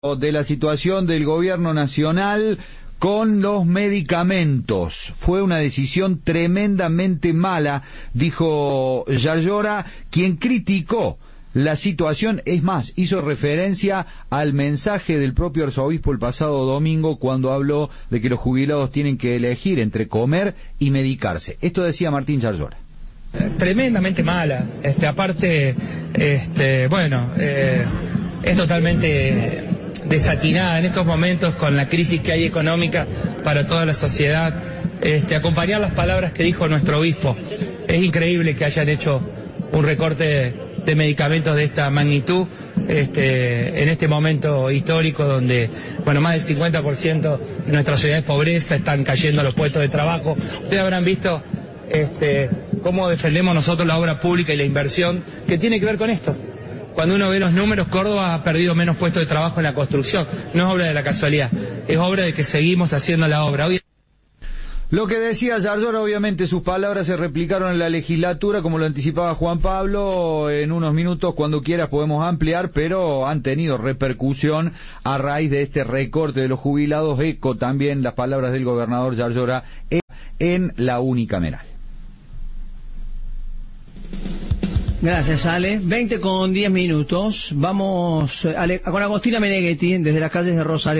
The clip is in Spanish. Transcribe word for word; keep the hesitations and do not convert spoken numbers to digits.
De la situación del gobierno nacional con los medicamentos. Fue una decisión tremendamente mala, dijo Yarlora, quien criticó la situación. Es más, hizo referencia al mensaje del propio arzobispo el pasado domingo cuando habló de que los jubilados tienen que elegir entre comer y medicarse. Esto decía Martín Yarlora. Tremendamente mala. Este, aparte, este, bueno, eh, es totalmente desatinada en estos momentos con la crisis que hay económica para toda la sociedad. Este, acompañar las palabras que dijo nuestro obispo. Es increíble que hayan hecho un recorte de medicamentos de esta magnitud este, en este momento histórico donde, bueno, más del cincuenta por ciento de nuestra sociedad es pobreza, están cayendo los puestos de trabajo. Ustedes habrán visto este, cómo defendemos nosotros la obra pública y la inversión que tiene que ver con esto. Cuando uno ve los números, Córdoba ha perdido menos puestos de trabajo en la construcción. No es obra de la casualidad, es obra de que seguimos haciendo la obra. Hoy... Lo que decía Yarlora, obviamente sus palabras se replicaron en la legislatura, como lo anticipaba Juan Pablo. En unos minutos, cuando quieras, podemos ampliar, pero han tenido repercusión a raíz de este recorte de los jubilados. Eco también las palabras del gobernador Yarlora en la unicameral. Gracias, Ale. veinte con diez minutos. Vamos Ale, con Agostina Meneghetti, desde las calles de Rosario.